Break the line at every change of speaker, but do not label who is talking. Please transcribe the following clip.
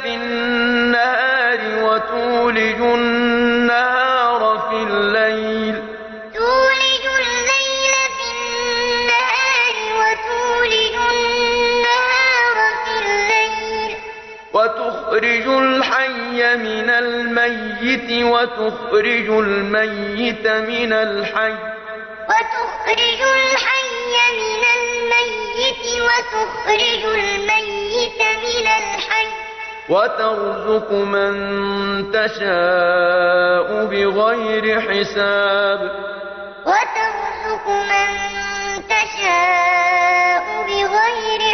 في النهار وتولج النهار في الليل
تولج الليل في النهار وتولج النهار في الليل
وتخرج الحي من الميت وتخرج الميت من الحي
وتخرج الحي من الميت وتخرج الميت من الحي
وترزق من تشاء بغير حساب
وترزق من تشاء بغير